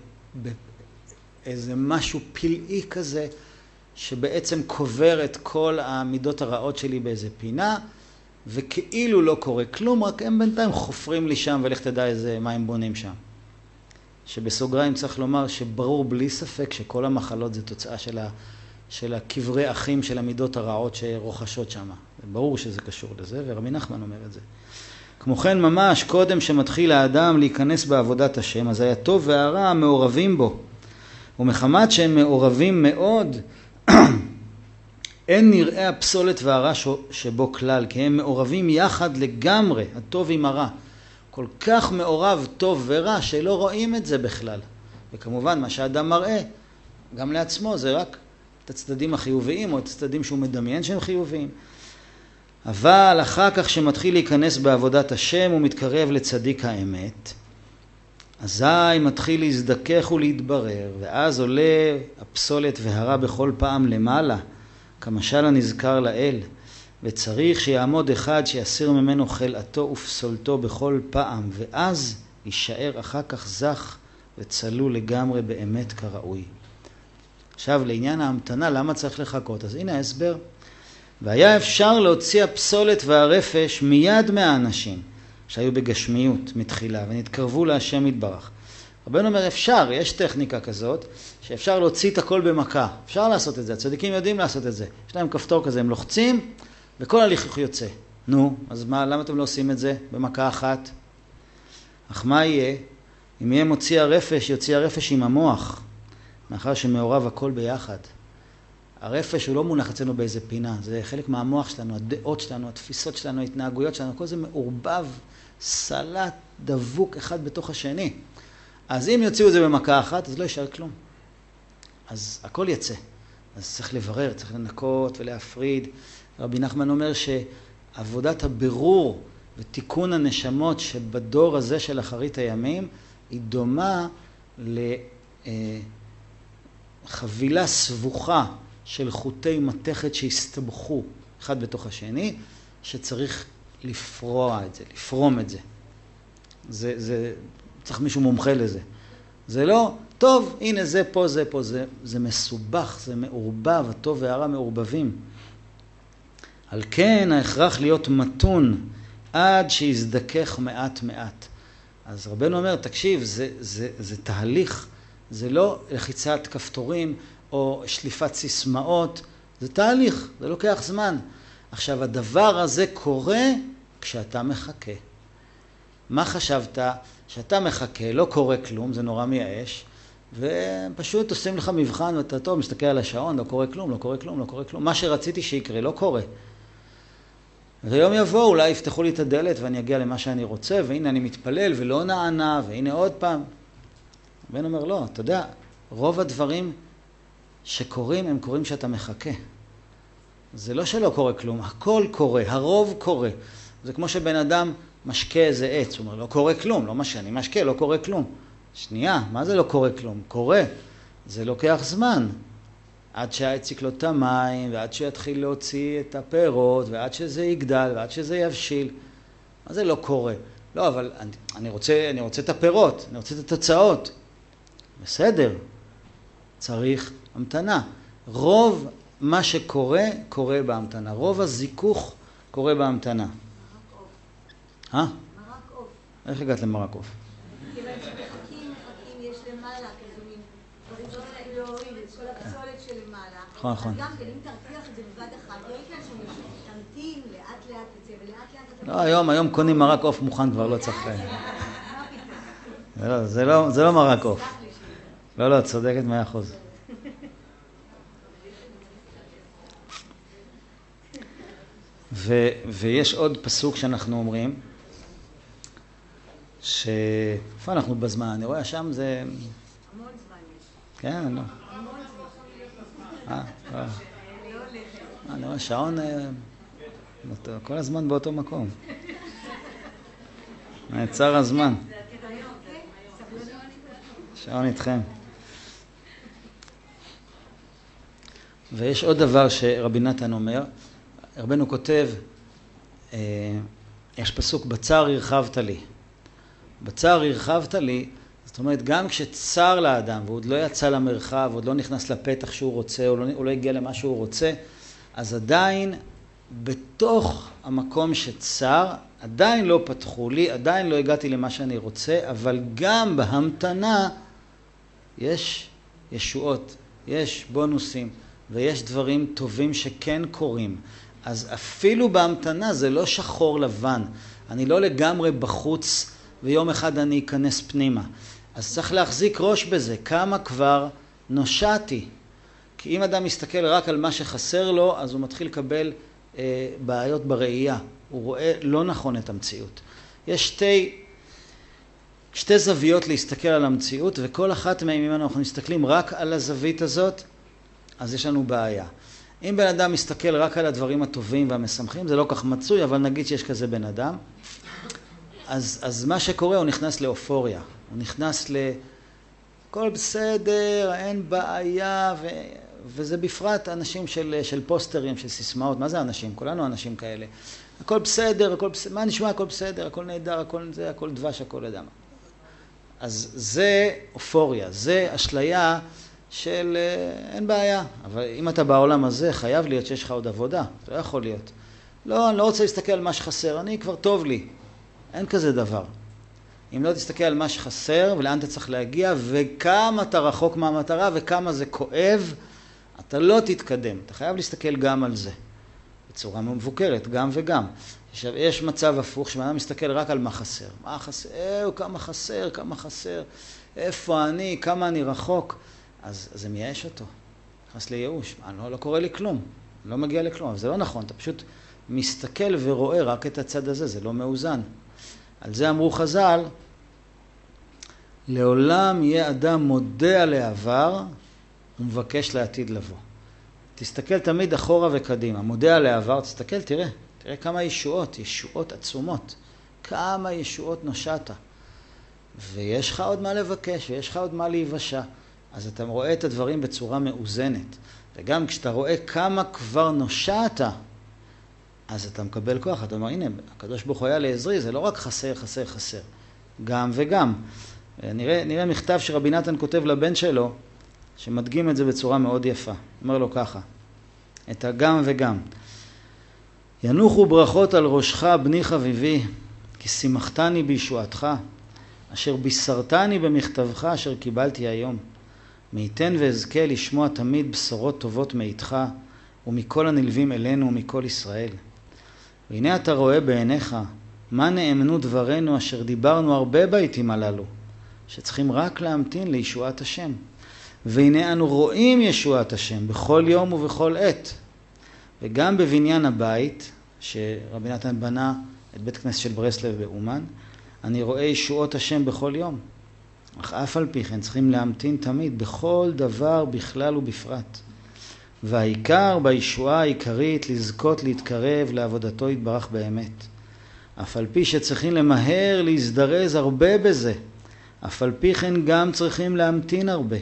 באיזה משהו פלאי כזה, שבעצם קובר את כל המידות הרעות שלי באיזה פינה, וכאילו לא קורה כלום, רק הם בינתיים חופרים לי שם, ולך תדע איזה מים בונים שם. שבסוגריים צריך לומר שברור בלי ספק שכל המחלות זה תוצאה של, ה, של הקברי אחים של המידות הרעות שרוחשות שם. ברור שזה קשור לזה, ורבי נחמן אומר את זה. כמו כן ממש קודם שמתחיל האדם להיכנס בעבודת השם, אז היה טוב והרע מעורבים בו. ומחמת שהם מעורבים מאוד, אין נראה הפסולת והרע שבו כלל, כי הם מעורבים יחד לגמרי, הטוב עם הרע. כל כך מעורב טוב ורע שלא רואים את זה בכלל. וכמובן מה שהאדם מראה, גם לעצמו, זה רק את הצדדים החיוביים או את הצדדים שהוא מדמיין שהם חיוביים. אבל אחר כך שמתחיל להיכנס בעבודת השם הוא מתקרב לצדיק האמת, אזי מתחיל להזדכך ולהתברר, ואז עולה הפסולת והרע בכל פעם למעלה, כמשל הנזכר לאל, וצריך שיעמוד אחד שיסיר ממנו חלאתו ופסולתו בכל פעם, ואז יישאר אחר כך זך וצלול לגמרי באמת כראוי. עכשיו לעניין ההמתנה, למה צריך לחכות? אז הנה ההסבר. והיה אפשר להוציא הפסולת והרפש מיד מהאנשים שהיו בגשמיות מתחילה ונתקרבו להשם יתברך. רבנו אומר אפשר, יש טכניקה כזאת שאפשר להוציא את הכל במכה. אפשר לעשות את זה, הצדיקים יודעים לעשות את זה. יש להם כפתור כזה, הם לוחצים וכל הליך יוצא. נו, אז מה, למה אתם לא עושים את זה במכה אחת? אך מה יהיה? אם יהיה מוציא הרפש, יוציא הרפש עם המוח, מאחר שמעורב הכל ביחד. הרפש הוא לא מונח אצלנו באיזה פינה, זה חלק מהמוח שלנו, הדעות שלנו, התפיסות שלנו, ההתנהגויות שלנו, כל זה מעורבב, סלט, דבוק אחד בתוך השני. אז אם יוציאו את זה במכה אחת, אז לא יישאר כלום. אז הכל יצא. אז צריך לברר, צריך לנקות ולהפריד. רבי נחמן אומר שעבודת הבירור ותיקון הנשמות שבדור הזה של אחרית הימים, היא דומה לחבילה סבוכה של חוטי מתכת שהסתבכו אחד בתוך השני, שצריך לפרוע את זה, לפרום את זה. זה, זה, צריך מישהו מומחה לזה. זה לא, טוב, הנה זה פה, זה פה, זה, זה מסובך, זה מעורבב, הטוב והרע מעורבבים. על כן ההכרח להיות מתון עד שיזדכך מעט מעט. אז רבנו אומר, תקשיב, זה, זה, זה תהליך, זה לא לחיצת כפתורים או שליפת סיסמאות, זה תהליך, זה לוקח זמן. עכשיו, הדבר הזה קורה כשאתה מחכה. מה חשבת? שאתה מחכה, לא קורה כלום, זה נורא מייאש, ופשוט עושים לך מבחן ואתה טוב, מסתכל על השעון, לא קורה כלום, לא קורה כלום, לא קורה כלום. מה שרציתי שיקרה, לא קורה. ויום יבוא, אולי יפתחו לי את הדלת ואני אגיע למה שאני רוצה, והנה אני מתפלל ולא נענה, והנה עוד פעם. בן אומר, לא, אתה יודע, רוב הדברים שקורים, הם קורים שאתה מחכה. זה לא שלא קורה כלום, הכל קורה, הרוב קורה. זה כמו שבן אדם משקה איזה עץ, הוא אומר, לא קורה כלום, לא מה שאני משקה, לא קורה כלום. שנייה, מה זה לא קורה כלום? קורה. זה לוקח זמן. עד שהעץ יקלוט את המים, ועד שיתחיל להוציא את הפירות, ועד שזה יגדל, ועד שזה יבשיל. מה זה לא קורה? לא, אבל אני, אני רוצה, אני רוצה את הפירות, אני רוצה את התוצאות. בסדר. צריך המתנה. רוב מה שקורה, קורה בהמתנה. רוב הזיכוך קורה בהמתנה. מרק עוף. אה? מרק עוף. איך הגעת למרק עוף? כיוון שמחכים, מחכים, יש למעלה כזו מין דברים שצריכים להוריד את כל הפסולת שלמעלה. נכון, נכון. אז גם כן, אם תרתיח את זה בבת אחת, לא יקרה שום משהו. תמתין לאט לאט את זה, ולאט לאט אתה... לא, היום, היום קונים מרק עוף מוכן כבר, לא צריך להם. זה לא, זה לא, זה לא מרק עוף. לא, לא, צודקת מאה אחוז. ו, ויש עוד פסוק שאנחנו אומרים, ש... איפה אנחנו בזמן? אני רואה שם זה... המון זמן יש. כן, לא. המון זמן. אה, לא. לא הולך. אני רואה שעון כל הזמן באותו מקום. נעצר הזמן. שעון איתכם. ויש עוד דבר שרבי נתן אומר, רבנו כותב, יש פסוק, בצער הרחבת לי. בצער הרחבת לי, זאת אומרת, גם כשצער לאדם, והוא עוד לא יצא למרחב, עוד לא נכנס לפתח שהוא רוצה, הוא לא, הוא לא הגיע למה שהוא רוצה, אז עדיין, בתוך המקום שצער, עדיין לא פתחו לי, עדיין לא הגעתי למה שאני רוצה, אבל גם בהמתנה יש ישועות, יש בונוסים, ויש דברים טובים שכן קורים. אז אפילו בהמתנה זה לא שחור לבן. אני לא לגמרי בחוץ, ויום אחד אני אכנס פנימה. אז צריך להחזיק ראש בזה, כמה כבר נושעתי. כי אם אדם מסתכל רק על מה שחסר לו, אז הוא מתחיל לקבל אה, בעיות בראייה. הוא רואה לא נכון את המציאות. יש שתי, שתי זוויות להסתכל על המציאות, וכל אחת מהן, אם אנחנו מסתכלים רק על הזווית הזאת, אז יש לנו בעיה. אם בן אדם מסתכל רק על הדברים הטובים והמשמחים, זה לא כך מצוי, אבל נגיד שיש כזה בן אדם, אז, אז מה שקורה, הוא נכנס לאופוריה. הוא נכנס ל... כל בסדר, אין בעיה, ו... וזה בפרט אנשים של, של פוסטרים, של סיסמאות. מה זה אנשים? כולנו אנשים כאלה. הכל בסדר, הכל בסדר, מה נשמע? הכל בסדר, הכל נהדר, הכל זה, הכל דבש, הכל אדם. אז זה אופוריה, זה אשליה של אין בעיה. אבל אם אתה בעולם הזה, חייב להיות שיש לך עוד עבודה. זה לא יכול להיות. לא, אני לא רוצה להסתכל על מה שחסר, אני כבר טוב לי. אין כזה דבר. אם לא תסתכל על מה שחסר ולאן אתה צריך להגיע וכמה אתה רחוק מהמטרה וכמה זה כואב, אתה לא תתקדם. אתה חייב להסתכל גם על זה. בצורה מבוקרת, גם וגם. עכשיו, יש מצב הפוך שמאדם מסתכל רק על מה חסר. מה חסר? איו, כמה חסר, כמה חסר. איפה אני, כמה אני רחוק. אז, אז זה מייאש אותו. נכנס לייאוש. אני לא, לא קורה לי כלום. לא מגיע לכלום. אבל זה לא נכון. אתה פשוט מסתכל ורואה רק את הצד הזה. זה לא מאוזן. על זה אמרו חז"ל, לעולם יהיה אדם מודה על העבר ומבקש לעתיד לבוא. תסתכל תמיד אחורה וקדימה. מודה על העבר, תסתכל, תראה. תראה כמה ישועות, ישועות עצומות. כמה ישועות נושעת. ויש לך עוד מה לבקש, ויש לך עוד מה להיוושע. אז אתה רואה את הדברים בצורה מאוזנת. וגם כשאתה רואה כמה כבר נושעת, אז אתה מקבל כוח. אתה אומר, הנה, הקדוש ברוך הוא היה לעזרי, זה לא רק חסר, חסר, חסר. גם וגם. נראה, נראה מכתב שרבי נתן כותב לבן שלו, שמדגים את זה בצורה מאוד יפה. אומר לו ככה, את הגם וגם. ינוחו ברכות על ראשך, בני חביבי, כי שימחתני בישועתך, אשר בישרתני במכתבך, אשר קיבלתי היום. מייתן ואזכה לשמוע תמיד בשורות טובות מאיתך, ומכל הנלווים אלינו ומכל ישראל. והנה אתה רואה בעיניך מה נאמנו דברנו אשר דיברנו הרבה בעיתים הללו, שצריכים רק להמתין לישועת השם. והנה אנו רואים ישועת השם בכל יום ובכל עת. וגם בבניין הבית, שרבי נתן בנה את בית כנסת של ברסלב באומן, אני רואה ישועות השם בכל יום. אך אף על פי כן צריכים להמתין תמיד בכל דבר בכלל ובפרט. והעיקר בישועה העיקרית לזכות להתקרב לעבודתו יתברך באמת. אף על פי שצריכים למהר להזדרז הרבה בזה, אף על פי כן גם צריכים להמתין הרבה.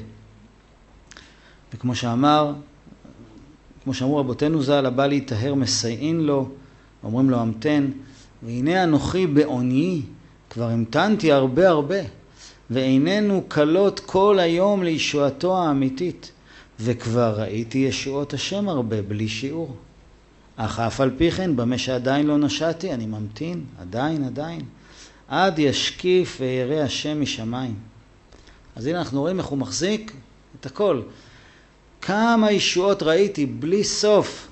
וכמו שאמר, כמו שאמרו רבותינו ז"ל, הבא להיטהר מסייעין לו, אומרים לו המתן, והנה אנוכי בעוניי, כבר המתנתי הרבה הרבה, ואיננו קלות כל היום לישועתו האמיתית, וכבר ראיתי ישועות השם הרבה בלי שיעור. אך אף על פי כן, במה שעדיין לא נשעתי, אני ממתין, עדיין, עדיין, עד ישקיף וירא השם משמיים. אז הנה אנחנו רואים איך הוא מחזיק את הכל. כמה ישועות ראיתי בלי סוף,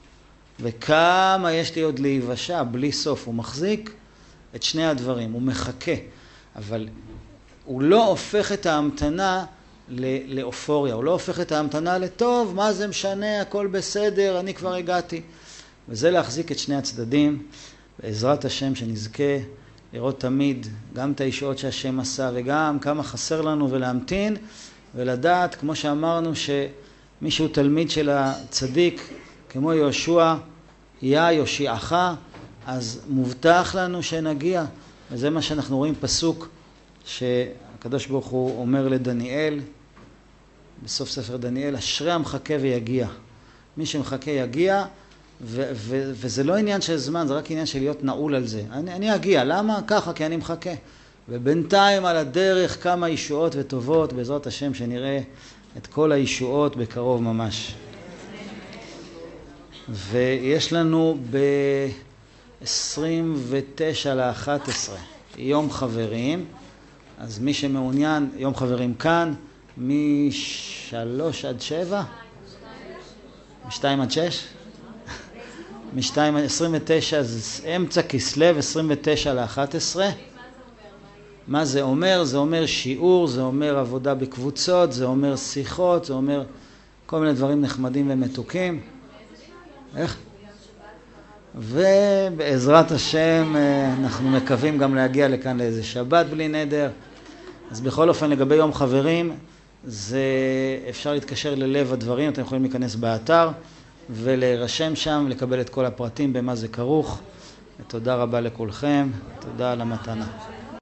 וכמה יש לי עוד להיוושע בלי סוף. הוא מחזיק את שני הדברים, הוא מחכה, אבל הוא לא הופך את ההמתנה לאופוריה, הוא לא הופך את ההמתנה לטוב, מה זה משנה, הכל בסדר, אני כבר הגעתי. וזה להחזיק את שני הצדדים, בעזרת השם שנזכה לראות תמיד גם את הישועות שהשם עשה, וגם כמה חסר לנו, ולהמתין ולדעת, כמו שאמרנו, שמישהו תלמיד של הצדיק, כמו יהושע, יהיה יושיעך, אז מובטח לנו שנגיע. וזה מה שאנחנו רואים פסוק שהקדוש ברוך הוא אומר לדניאל, בסוף ספר דניאל, אשרי המחכה ויגיע. מי שמחכה יגיע, ו- ו- וזה לא עניין של זמן, זה רק עניין של להיות נעול על זה. אני, אני אגיע, למה? ככה, כי אני מחכה. ובינתיים על הדרך כמה ישועות וטובות, בעזרת השם שנראה את כל הישועות בקרוב ממש. ויש לנו ב-עשרים ותשע לאחת עשרה יום חברים, אז מי שמעוניין, יום חברים כאן, משלוש עד שבע? משתיים עד שש? משתיים עד עשרים ותשע, זה אמצע כסלו, עשרים ותשע לאחת עשרה. מה זה אומר? זה אומר שיעור, זה אומר עבודה בקבוצות, זה אומר שיחות, זה אומר כל מיני דברים נחמדים ומתוקים. איך? ובעזרת השם אנחנו מקווים גם להגיע לכאן לאיזה שבת בלי נדר. אז בכל אופן לגבי יום חברים, זה אפשר להתקשר ללב הדברים, אתם יכולים להיכנס באתר ולרשם שם, לקבל את כל הפרטים במה זה כרוך. ותודה רבה לכולכם, תודה על המתנה.